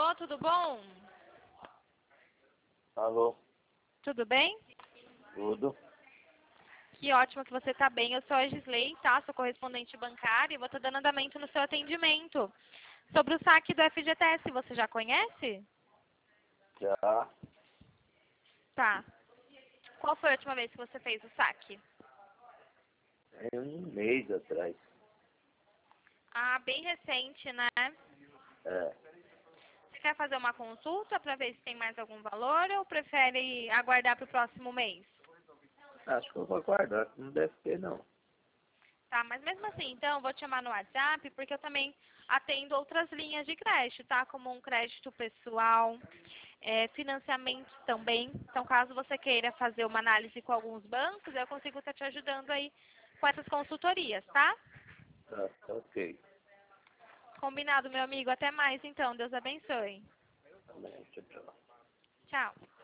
Alô, tudo bom? Alô, Tudo bem? tudo? Que ótimo que você está bem. Eu sou a Gisley, tá? Sou correspondente bancária e vou estar dando andamento no seu atendimento. Sobre o saque do FGTS, você já conhece? Já Tá. Qual foi a última vez que você fez o saque? tem um mês atrás. Ah, bem recente, né? É, Você quer fazer uma consulta para ver se tem mais algum valor ou prefere aguardar para o próximo mês? acho que eu vou guardar, não deve ter não. Tá, mas mesmo assim, então, eu vou te chamar no WhatsApp, porque eu também atendo outras linhas de crédito, tá? Como um crédito pessoal, financiamento também. Então, caso você queira fazer uma análise com alguns bancos, eu consigo estar te ajudando aí com essas consultorias, tá? Tá ok. Combinado, meu amigo. Até mais, então. Deus abençoe. Também, tchau, tchau. Tchau.